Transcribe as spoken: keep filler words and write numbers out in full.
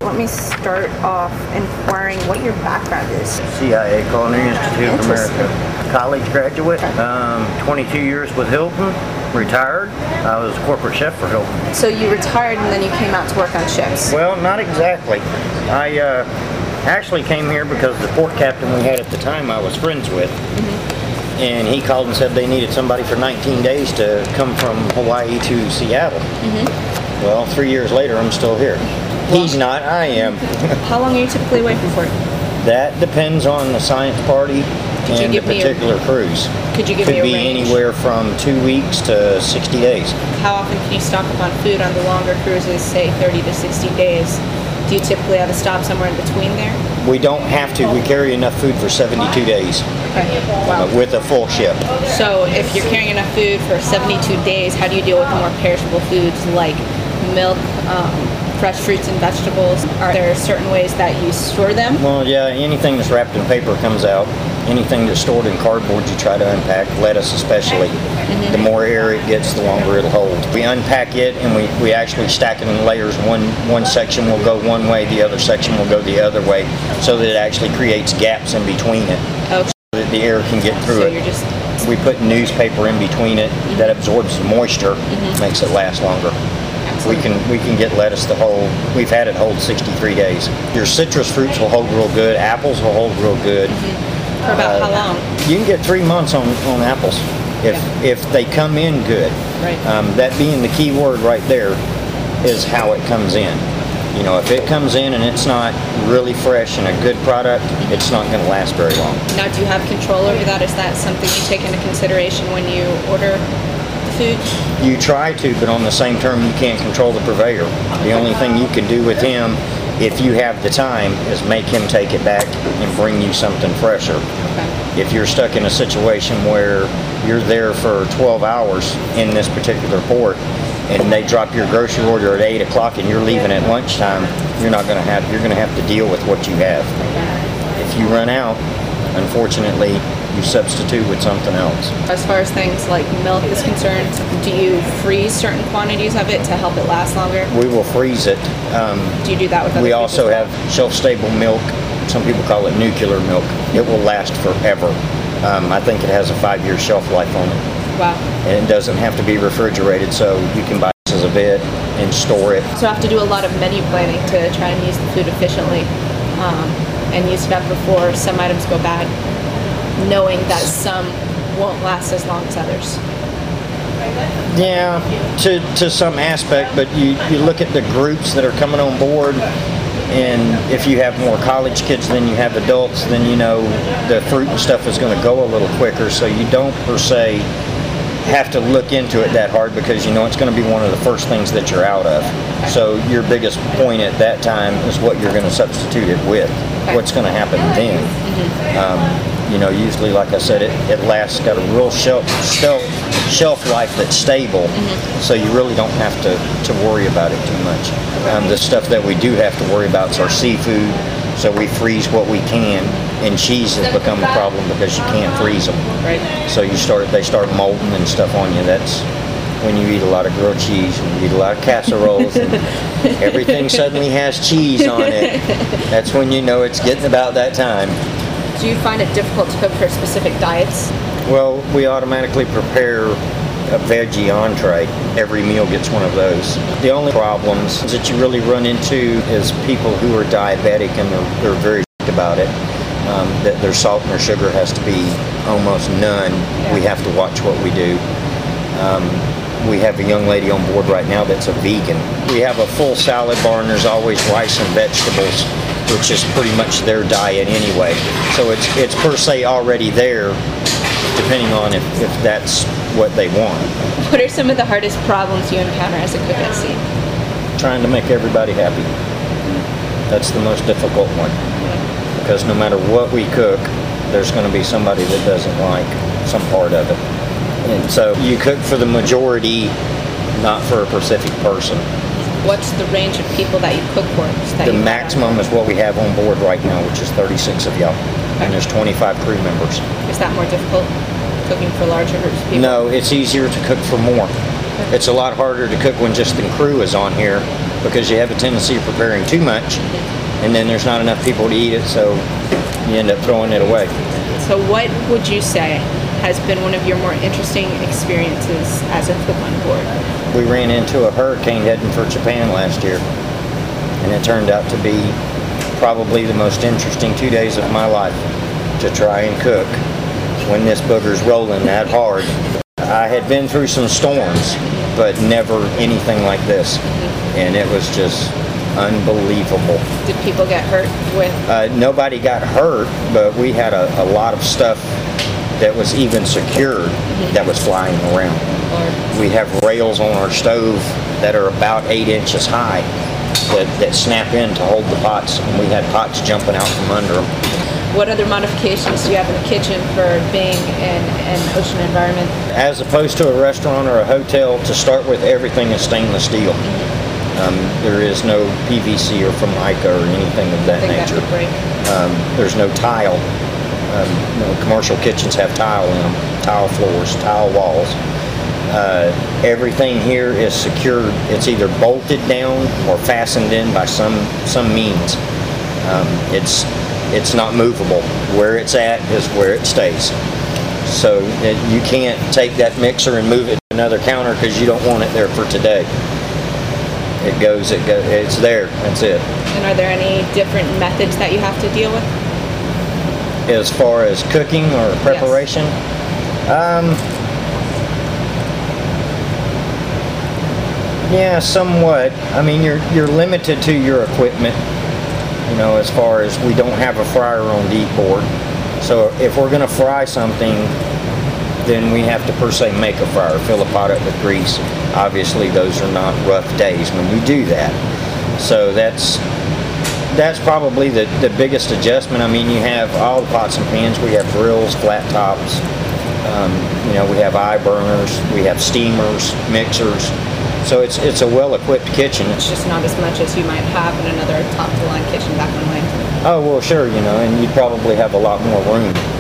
Let me start off inquiring what your background is. C I A, Culinary Institute of America. College graduate, um, twenty-two years with Hilton, retired. I was a corporate chef for Hilton. So you retired and then you came out to work on ships? Well, not exactly. I uh, actually came here because the port captain we had at the time I was friends with. Mm-hmm. And he called and said they needed somebody for nineteen days to come from Hawaii to Seattle. Mm-hmm. Well, three years later, I'm still here. Well, he's not, I am. How long are you typically away from port? That depends on the science party Could and the particular a, cruise. Could you give Could me a be range? Anywhere from two weeks to sixty days. How often can you stock up on food on the longer cruises, say thirty to sixty days? Do you typically have to stop somewhere in between there? We don't have to. We carry enough food for seventy-two days. Okay. Wow. Uh, with a full ship. So if you're carrying enough food for seventy-two days, how do you deal with the more perishable foods like milk, um, fresh fruits and vegetables? Are there certain ways that you store them? Well, yeah, anything that's wrapped in paper comes out. Anything that's stored in cardboard you try to unpack, lettuce especially. Mm-hmm. The more air it gets, the longer it'll hold. We unpack it and we, we actually stack it in layers. One, one section will go one way, the other section will go the other way, so that it actually creates gaps in between it. Okay. So that the air can get through so it. You're just... We put newspaper in between it. Mm-hmm. That absorbs the moisture, mm-hmm. makes it last longer. We can we can get lettuce to hold. We've had it hold sixty-three days. Your citrus fruits will hold real good. Apples will hold real good. Mm-hmm. For about uh, how long? You can get three months on, on apples if okay. if they come in good. Right. Um, that being the key word right there is how it comes in. You know, if it comes in and it's not really fresh and a good product, mm-hmm. it's not going to last very long. Now, do you have control over that? Is that something you take into consideration when you order food? You try to, but on the same term, you can't control the purveyor. The only thing you can do with him, if you have the time, is make him take it back and bring you something fresher. Okay. If you're stuck in a situation where you're there for twelve hours in this particular port, and they drop your grocery order at eight o'clock and you're leaving at lunchtime, you're not going to have, you're going to have to deal with what you have. If you run out, unfortunately, you substitute with something else. As far as things like milk is concerned, do you freeze certain quantities of it to help it last longer? We will freeze it. Um, do you do that with other We also well? have shelf-stable milk. Some people call it nuclear milk. It will last forever. Um, I think it has a five-year shelf life on it. Wow. And it doesn't have to be refrigerated, so you can buy this as a bit and store it. So I have to do a lot of menu planning to try and use the food efficiently um, and use it up before some items go bad, knowing that some won't last as long as others. Yeah, to, to some aspect, but you, you look at the groups that are coming on board, and if you have more college kids than you have adults, then you know the fruit and stuff is going to go a little quicker, so you don't per se have to look into it that hard because you know it's going to be one of the first things that you're out of. So your biggest point at that time is what you're going to substitute it with. What's going to happen then? Mm-hmm. um, you know, usually, like I said, it, it lasts, got a real shelf, shelf, shelf life that's stable, mm-hmm. so you really don't have to, to worry about it too much. Um, the stuff that we do have to worry about is our seafood, so we freeze what we can, and cheese has become a problem because you can't freeze them. Right. So you start, they start molting and stuff on you. That's when you eat a lot of grilled cheese and you eat a lot of casseroles and everything suddenly has cheese on it. That's when you know it's getting about that time. Do you find it difficult to cook for specific diets? Well, we automatically prepare a veggie entree. Every meal gets one of those. The only problems that you really run into is people who are diabetic and they're, they're very about it. Um, that their salt and their sugar has to be almost none. Yeah. We have to watch what we do. Um, we have a young lady on board right now that's a vegan. We have a full salad bar and there's always rice and vegetables, which is pretty much their diet anyway. So it's it's per se already there, depending on if, if that's what they want. What are some of the hardest problems you encounter as a cook at sea? Trying to make everybody happy. That's the most difficult one. Because no matter what we cook, there's going to be somebody that doesn't like some part of it. And so you cook for the majority, not for a specific person. What's the range of people that you cook for? The maximum is what we have on board right now, which is thirty-six of y'all. Okay. And there's twenty-five crew members. Is that more difficult, cooking for larger groups of people? No, it's easier to cook for more. Okay. It's a lot harder to cook when just the crew is on here because you have a tendency of preparing too much, and then there's not enough people to eat it, so you end up throwing it away. So what would you say has been one of your more interesting experiences as a cook on board? We ran into a hurricane heading for Japan last year, and it turned out to be probably the most interesting two days of my life to try and cook when this booger's rolling that hard. I had been through some storms, but never anything like this, and it was just unbelievable. Did people get hurt with? Uh, nobody got hurt, but we had a, a lot of stuff that was even secured mm-hmm. that was flying around. Or we have rails on our stove that are about eight inches high that, that snap in to hold the pots, and we had pots jumping out from under them. What other modifications do you have in the kitchen for being in an ocean environment? As opposed to a restaurant or a hotel, to start with, everything is stainless steel. Um, there is no P V C or Formica or anything of that nature. That break. Um, there's no tile. Um, you know, commercial kitchens have tile in them, tile floors, tile walls. Uh, everything here is secured. It's either bolted down or fastened in by some some means. Um, it's it's not movable. Where it's at is where it stays. So it, you can't take that mixer and move it to another counter because you don't want it there for today. It goes, it goes, it's there, that's it. And are there any different methods that you have to deal with? As far as cooking or preparation? Yes. Um, yeah, somewhat. I mean, you're, you're limited to your equipment, you know, as far as we don't have a fryer on deep board. So if we're gonna fry something, then we have to per se make a fryer, fill a pot up with grease. Obviously those are not rough days when you do that. So that's that's probably the, the biggest adjustment. I mean, you have all the pots and pans. We have grills, flat tops, um, you know, we have eye burners, we have steamers, mixers. So it's it's a well-equipped kitchen. It's just not as much as you might have in another top-of-the-line kitchen back in the way. Oh, well, sure, you know, and you'd probably have a lot more room.